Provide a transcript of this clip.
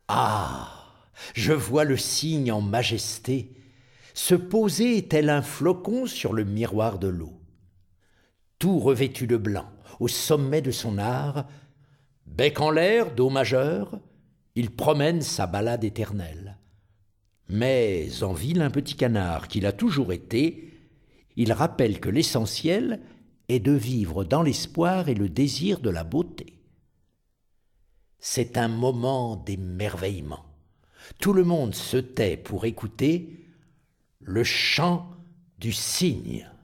Ah, je vois le cygne en majesté se poser tel un flocon sur le miroir de l'eau. Tout revêtu de blanc, au sommet de son art, bec en l'air, do majeur, il promène sa balade éternelle. Mais en vilain petit canard qu'il a toujours été, il rappelle que l'essentiel est de vivre dans l'espoir et le désir de la beauté. C'est un moment d'émerveillement. Tout le monde se tait pour écouter le chant du cygne.